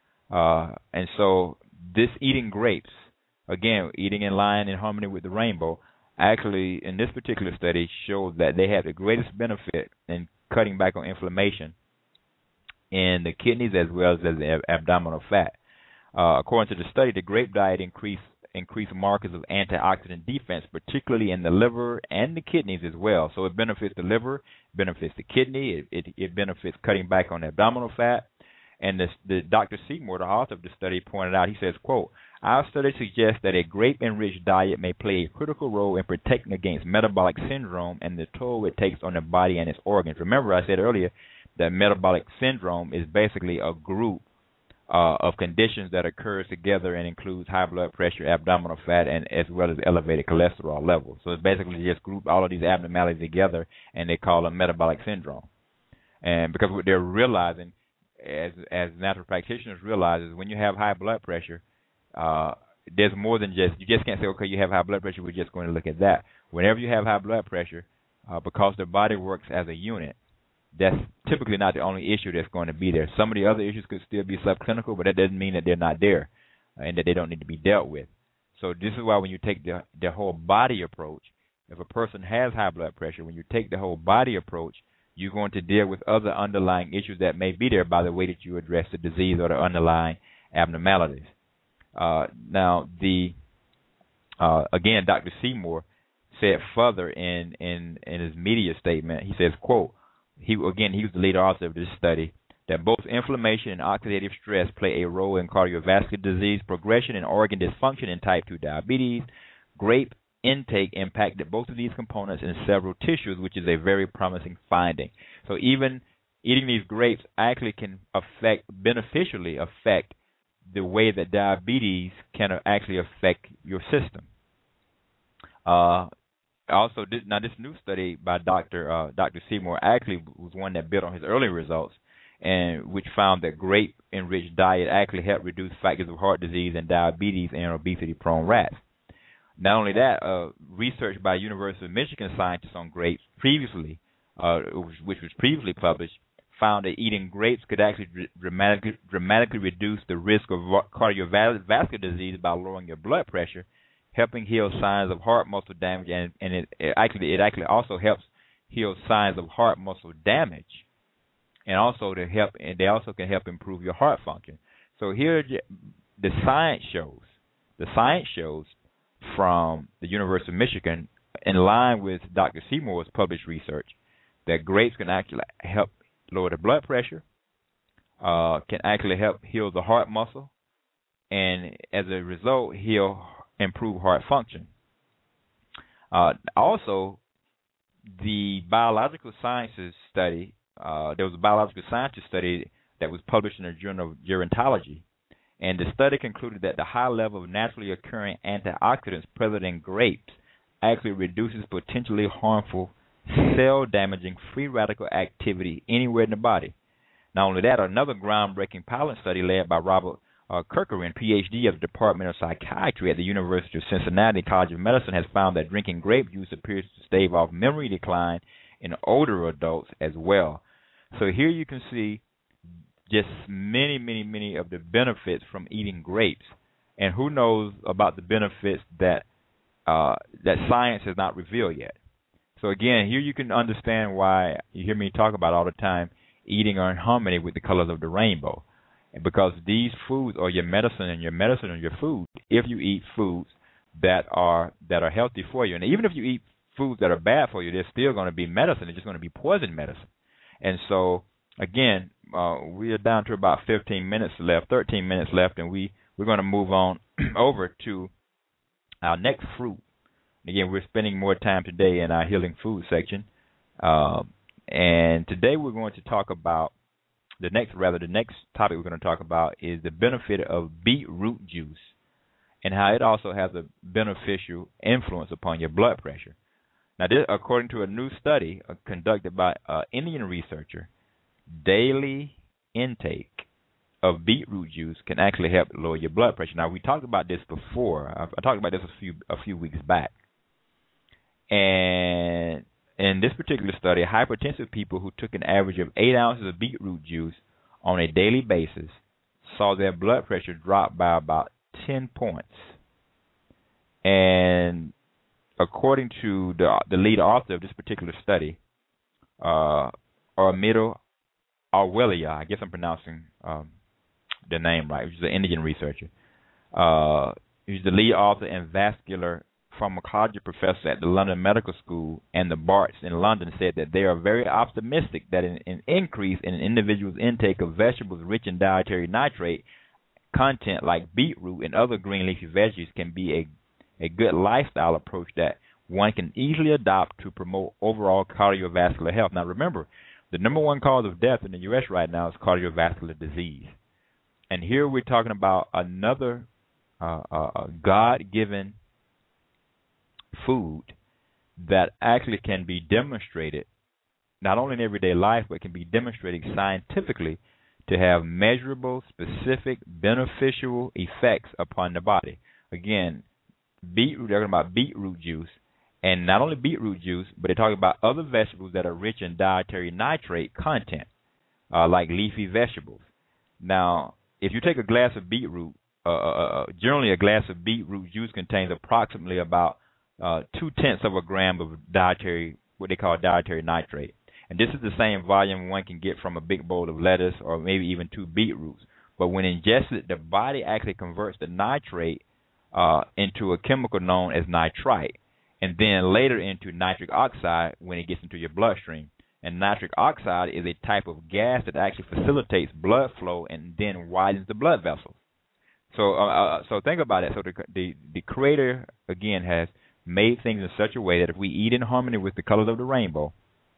And so this eating grapes, again, eating in line in harmony with the rainbow, actually, in this particular study, showed that they had the greatest benefit in cutting back on inflammation in the kidneys as well as the abdominal fat. According to the study, the grape diet increased markers of antioxidant defense, particularly in the liver and the kidneys as well. So it benefits the liver, benefits the kidney, it benefits cutting back on the abdominal fat. And the Dr. Seymour, the author of the study, pointed out, he says, quote, "Our study suggests that a grape-enriched diet may play a critical role in protecting against metabolic syndrome and the toll it takes on the body and its organs." Remember, I said earlier that metabolic syndrome is basically a group of conditions that occurs together and includes high blood pressure, abdominal fat, and as well as elevated cholesterol levels. So it's basically just group all of these abnormalities together, and they call them metabolic syndrome. And because what they're realizing, as natural practitioners realize, is when you have high blood pressure, there's more than just, you just can't say, okay, you have high blood pressure, we're just going to look at that. Whenever you have high blood pressure, because the body works as a unit, that's typically not the only issue that's going to be there. Some of the other issues could still be subclinical, but that doesn't mean that they're not there and that they don't need to be dealt with. So this is why when you take the whole body approach, if a person has high blood pressure, when you take the whole body approach, you're going to deal with other underlying issues that may be there by the way that you address the disease or the underlying abnormalities. Now, again, Dr. Seymour said further in his media statement, he says, quote, he was the lead author of this study, that both inflammation and oxidative stress play a role in cardiovascular disease progression and organ dysfunction in type 2 diabetes. Grape intake impacted both of these components in several tissues, which is a very promising finding. So even eating these grapes actually can beneficially affect the way that diabetes can actually affect your system. Also, this new study by Dr. Seymour actually was one that built on his early results, and which found that grape-enriched diet actually helped reduce factors of heart disease and diabetes in obesity-prone rats. Not only that, research by University of Michigan scientists on grapes previously, which was previously published, found that eating grapes could actually dramatically reduce the risk of cardiovascular disease by lowering your blood pressure, helping heal signs of heart muscle damage, and it actually also helps heal signs of heart muscle damage, and also they also can help improve your heart function. So here the science shows from the University of Michigan, in line with Dr. Seymour's published research, that grapes can actually help lower the blood pressure, can actually help heal the heart muscle, and as a result, improve heart function. Also, the biological sciences study, there was a biological sciences study that was published in the Journal of Gerontology, and the study concluded that the high level of naturally occurring antioxidants present in grapes actually reduces potentially harmful cell-damaging free radical activity anywhere in the body. Not only that, another groundbreaking pilot study led by Robert Kirkering, Ph.D. of the Department of Psychiatry at the University of Cincinnati College of Medicine, has found that drinking grape juice appears to stave off memory decline in older adults as well. So here you can see just many of the benefits from eating grapes. And who knows about the benefits that that science has not revealed yet. So again, here you can understand why you hear me talk about all the time eating are in harmony with the colors of the rainbow. And because these foods are your medicine, and your medicine are your food, if you eat foods that are healthy for you. And even if you eat foods that are bad for you, they're still going to be medicine. They're just going to be poison medicine. And so, again, we are down to about 13 minutes left, and we're going to move on over to our next fruit. Again, we're spending more time today in our healing food section. And today we're going to talk about the next topic we're going to talk about is the benefit of beetroot juice and how it also has a beneficial influence upon your blood pressure. Now, this, according to a new study conducted by an Indian researcher, daily intake of beetroot juice can actually help lower your blood pressure. Now, we talked about this before. I talked about this a few weeks back. And in this particular study, hypertensive people who took an average of 8 ounces of beetroot juice on a daily basis saw their blood pressure drop by about 10 points. And according to the lead author of this particular study, Armido Arwelia, I guess I'm pronouncing the name right, which is an Indian researcher. He's the lead author and vascular pharmacology professor at the London Medical School and the Barts in London, said that they are very optimistic that an increase in an individual's intake of vegetables rich in dietary nitrate content like beetroot and other green leafy veggies can be a good lifestyle approach that one can easily adopt to promote overall cardiovascular health. Now remember, the number one cause of death in the U.S. right now is cardiovascular disease. And here we're talking about another God-given food that actually can be demonstrated not only in everyday life, but can be demonstrated scientifically to have measurable, specific, beneficial effects upon the body. Again, they're talking about beetroot juice, and not only beetroot juice, but they're talking about other vegetables that are rich in dietary nitrate content, like leafy vegetables. Now, if you take a glass of beetroot, generally a glass of beetroot juice contains approximately about 0.2 of a gram of what they call dietary nitrate. And this is the same volume one can get from a big bowl of lettuce or maybe even 2 beetroots. But when ingested, the body actually converts the nitrate into a chemical known as nitrite, and then later into nitric oxide when it gets into your bloodstream. And nitric oxide is a type of gas that actually facilitates blood flow and then widens the blood vessels. So think about it. So the Creator, again, has made things in such a way that if we eat in harmony with the colors of the rainbow,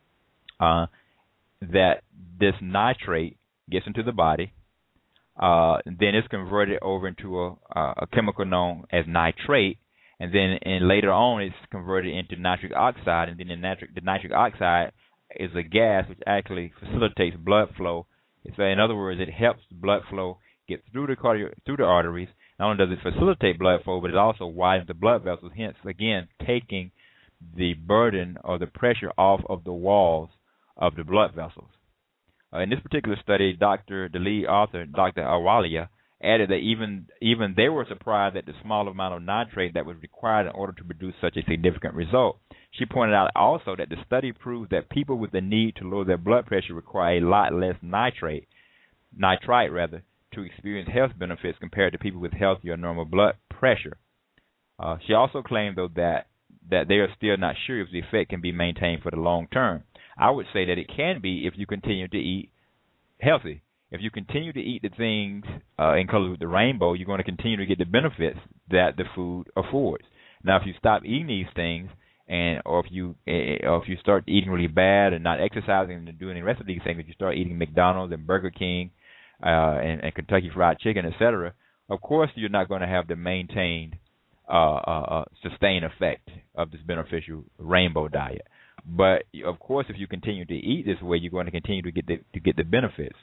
that this nitrate gets into the body, then it's converted over into a chemical known as nitrate, and then later on it's converted into nitric oxide, and then the nitric oxide is a gas which actually facilitates blood flow. So in other words, it helps blood flow get through the arteries. Not only does it facilitate blood flow, but it also widens the blood vessels, hence, again, taking the burden or the pressure off of the walls of the blood vessels. In this particular study, the lead author, Dr. Arwelia, added that even they were surprised at the small amount of nitrate that was required in order to produce such a significant result. She pointed out also that the study proves that people with the need to lower their blood pressure require a lot less nitrite to experience health benefits compared to people with healthy or normal blood pressure. She also claimed, though, that they are still not sure if the effect can be maintained for the long term. I would say that it can be if you continue to eat healthy. If you continue to eat the things in colors with the rainbow, you're going to continue to get the benefits that the food affords. Now, if you stop eating these things, or if you start eating really bad and not exercising and doing the rest of these things, if you start eating McDonald's and Burger King and Kentucky Fried Chicken, etc., of course you're not going to have the maintained sustained effect of this beneficial rainbow diet. But of course, if you continue to eat this way, you're going to continue to get the benefits.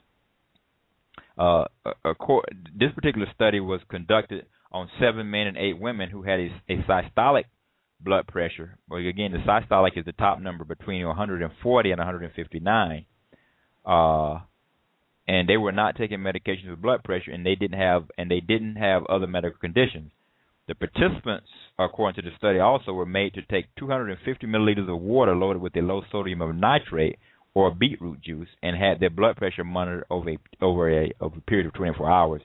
This particular study was conducted on 7 men and 8 women who had a systolic blood pressure. Well, again, the systolic is the top number between 140 and 159. And they were not taking medications for blood pressure, and they didn't have other medical conditions. The participants, according to the study, also were made to take 250 milliliters of water loaded with a low sodium of nitrate or beetroot juice, and had their blood pressure monitored over a period of 24 hours.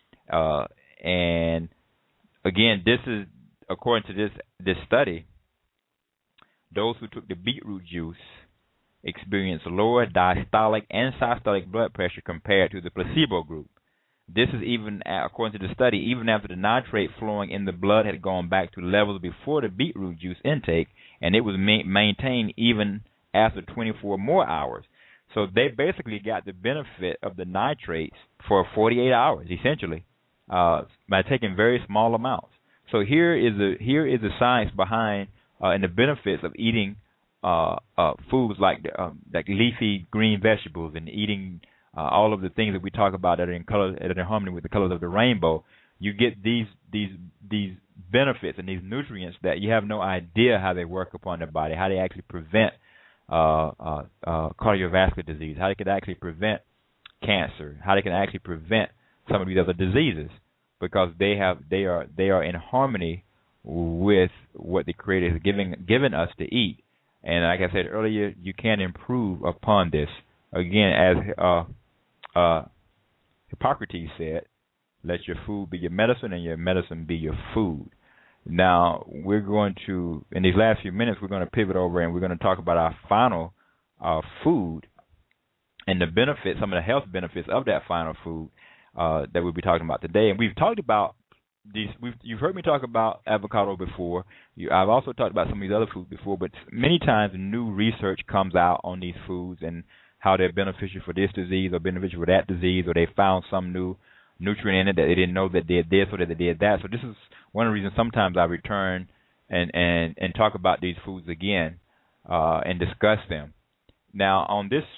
And again, this is according to this study. Those who took the beetroot juice experienced lower diastolic and systolic blood pressure compared to the placebo group. This is even, according to the study, even after the nitrate flowing in the blood had gone back to levels before the beetroot juice intake, and it was maintained even after 24 more hours. So they basically got the benefit of the nitrates for 48 hours, essentially, by taking very small amounts. So here is the science behind and the benefits of eating foods like leafy green vegetables and eating all of the things that we talk about that are in color, that are in harmony with the colors of the rainbow. You get these benefits and these nutrients that you have no idea how they work upon the body, how they actually prevent cardiovascular disease, how they can actually prevent cancer, how they can actually prevent some of these other diseases, because they are in harmony with what the Creator has given us to eat. And like I said earlier, you can improve upon this. Again, as Hippocrates said, let your food be your medicine and your medicine be your food. Now, we're going to, in these last few minutes, we're going to pivot over and we're going to talk about our final food and the benefits, some of the health benefits of that final food that we'll be talking about today. And we've talked about these. You've heard me talk about avocado before. I've also talked about some of these other foods before, but many times new research comes out on these foods and how they're beneficial for this disease or beneficial for that disease, or they found some new nutrient in it that they didn't know that did this or that they did that. So this is one of the reasons sometimes I return and talk about these foods again and discuss them. Now, on this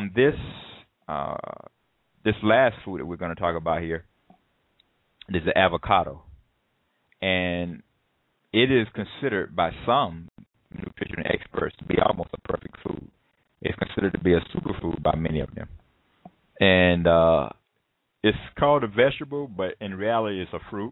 last food that we're going to talk about here is the avocado, and it is considered by some nutrition experts to be almost a perfect food. It's considered to be a superfood by many of them, and it's called a vegetable, but in reality, it's a fruit,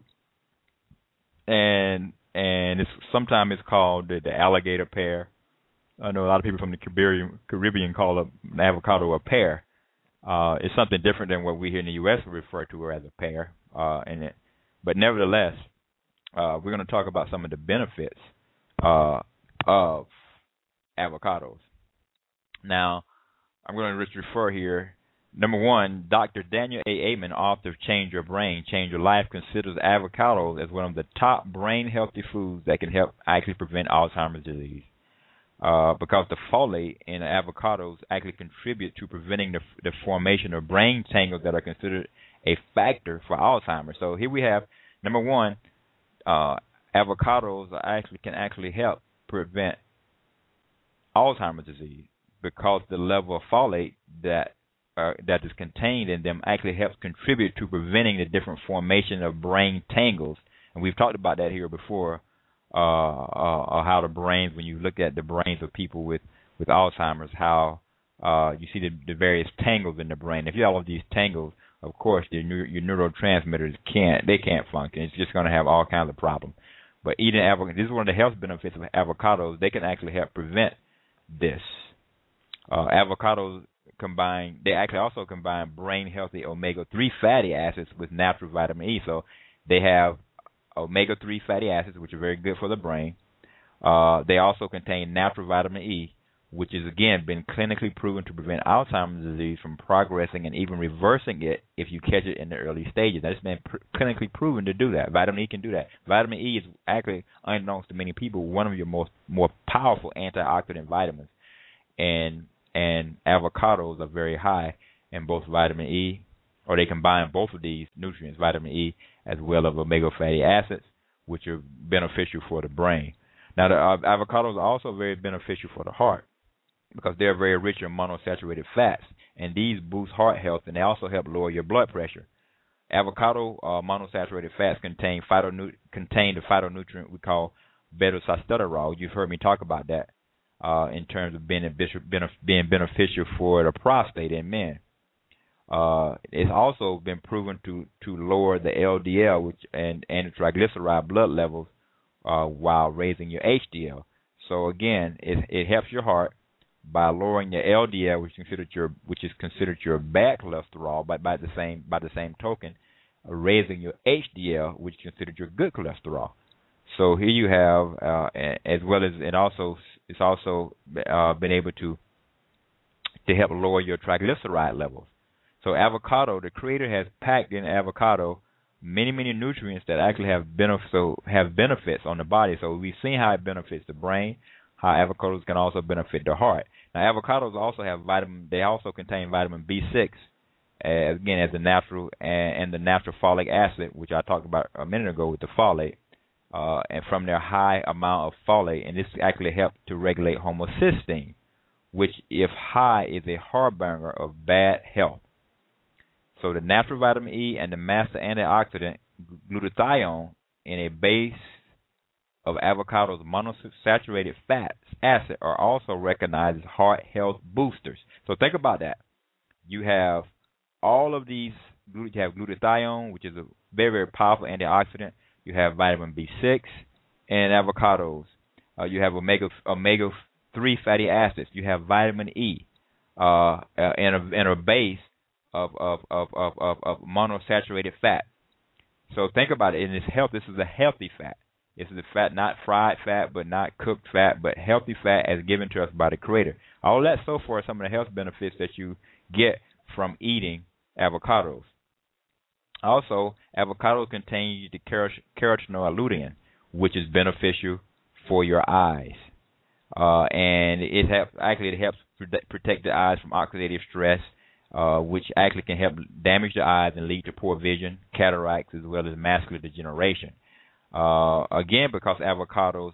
and sometimes it's called the alligator pear. I know a lot of people from the Caribbean call an avocado a pear. It's something different than what we here in the U.S. refer to as a pear. But nevertheless, we're going to talk about some of the benefits of avocados. Now, I'm going to just refer here. Number one, Dr. Daniel A. Amen, author of Change Your Brain, Change Your Life, considers avocados as one of the top brain-healthy foods that can help actually prevent Alzheimer's disease. Because the folate in avocados actually contribute to preventing the formation of brain tangles that are considered a factor for Alzheimer's. So here we have, number one, avocados can actually help prevent Alzheimer's disease, because the level of folate that is contained in them actually helps contribute to preventing the different formation of brain tangles. And we've talked about that here before. How the brains, when you look at the brains of people with Alzheimer's, how you see the various tangles in the brain. If you have all of these tangles of course, your neurotransmitters can't function. It's just going to have all kinds of problems. But eating avocado, this is one of the health benefits of avocados. They can actually help prevent this. Avocados they actually also combine brain-healthy omega-3 fatty acids with natural vitamin E. So they have omega-3 fatty acids, which are very good for the brain. They also contain natural vitamin E, which has, again, been clinically proven to prevent Alzheimer's disease from progressing and even reversing it if you catch it in the early stages. That's been clinically proven to do that. Vitamin E can do that. Vitamin E is actually, unbeknownst to many people, one of your more powerful antioxidant vitamins. And avocados are very high in both vitamin E, or they combine both of these nutrients, vitamin E as well as omega fatty acids, which are beneficial for the brain. Now, the avocados are also very beneficial for the heart because they're very rich in monounsaturated fats, and these boost heart health, and they also help lower your blood pressure. Avocado monounsaturated fats contain the phytonutrient we call beta-sitosterol. You've heard me talk about that in terms of being beneficial for the prostate in men. It's also been proven to lower the LDL and the triglyceride blood levels while raising your HDL. So again, it helps your heart by lowering your LDL, which is considered your bad cholesterol, but by the same token, raising your HDL, which is considered your good cholesterol. So here you have, as well as it's also been able to help lower your triglyceride levels. So avocado, the Creator has packed in avocado many nutrients that actually have benefits on the body. So we've seen how it benefits the brain, how avocados can also benefit the heart. Now avocados also have they also contain vitamin B6, again as the natural and the natural folic acid, which I talked about a minute ago with the folate, and from their high amount of folate, and this actually helps to regulate homocysteine, which if high is a harbinger of bad health. So the natural vitamin E and the master antioxidant glutathione in a base of avocado's monounsaturated fats acid are also recognized as heart health boosters. So think about that. You have all of these. You have glutathione, which is a very, very powerful antioxidant. You have vitamin B6 and avocados. You have omega-3 fatty acids. You have vitamin E and a base of monounsaturated fat. So think about it. In this health, this is a healthy fat. This is a fat, not fried fat, but not cooked fat, but healthy fat as given to us by the Creator. All that so far are some of the health benefits that you get from eating avocados. Also, avocados contain the carotenoid, which is beneficial for your eyes, and it helps protect the eyes from oxidative stress, which actually can help damage the eyes and lead to poor vision, cataracts, as well as macular degeneration. Again, because avocados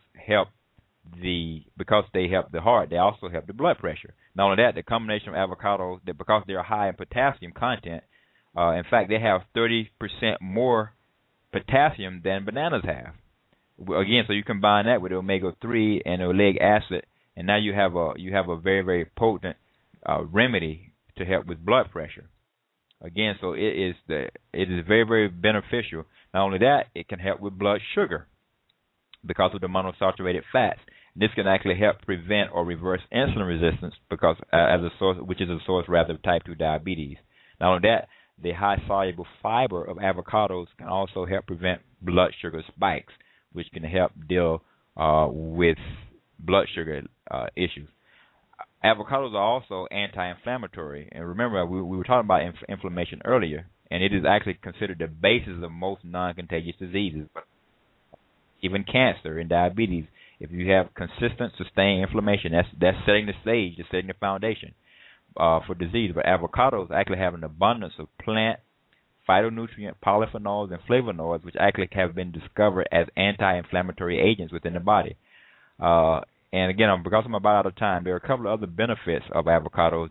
because they help the heart, they also help the blood pressure. Not only that, the combination of avocados, because they're high in potassium content, in fact, they have 30% more potassium than bananas have. Again, so you combine that with omega-3 and oleic acid, and now you have a very, very potent remedy to help with blood pressure. Again, so it is very, very beneficial. Not only that, it can help with blood sugar because of the monounsaturated fats. This can actually help prevent or reverse insulin resistance because which is a source rather of type 2 diabetes. Not only that, the high soluble fiber of avocados can also help prevent blood sugar spikes, which can help deal with blood sugar issues. Avocados are also anti-inflammatory, and remember we were talking about inflammation earlier, and it is actually considered the basis of most non-contagious diseases, even cancer and diabetes. If you have consistent, sustained inflammation, that's setting the stage, that's setting the foundation for disease. But avocados actually have an abundance of plant phytonutrient polyphenols and flavonoids, which actually have been discovered as anti-inflammatory agents within the body. And again, because I'm about out of time, there are a couple of other benefits of avocados.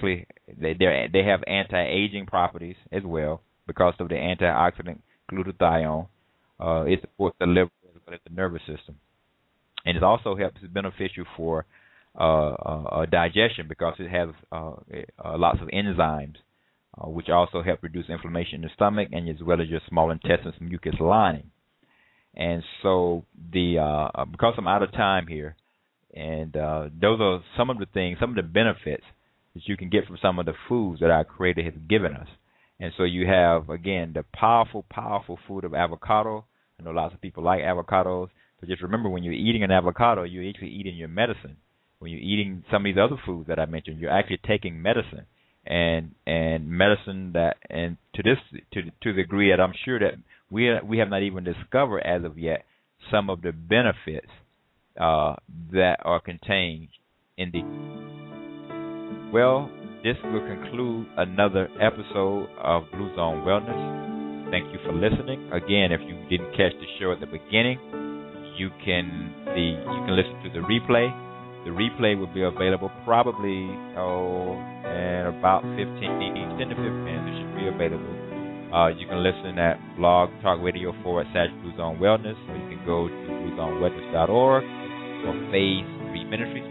They have anti-aging properties as well because of the antioxidant glutathione. It supports the liver as well as the nervous system, and it also helps beneficial for digestion because it has lots of enzymes which also help reduce inflammation in the stomach and as well as your small intestines mucus lining. And so because I'm out of time here, and those are some of the things, some of the benefits that you can get from some of the foods that our Creator has given us. And so you have, again, the powerful, powerful food of avocado. I know lots of people like avocados, but just remember when you're eating an avocado, you're actually eating your medicine. When you're eating some of these other foods that I mentioned, you're actually taking medicine. And medicine that, and to the degree that I'm sure that we have not even discovered as of yet some of the benefits that are contained in the. Well, this will conclude another episode of Blue Zone Wellness. Thank you for listening. Again, if you didn't catch the show at the beginning, you can listen to the replay. The replay will be available probably in about 10 to 15 minutes. It should be available. You can listen at Blog Talk Radio /Blue Zone Wellness, or you can go to bluezonewellness.org or Phase 3 Ministries,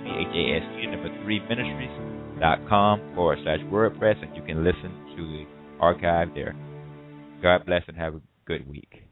PHASG3ministries.com /WordPress, and you can listen to the archive there. God bless and have a good week.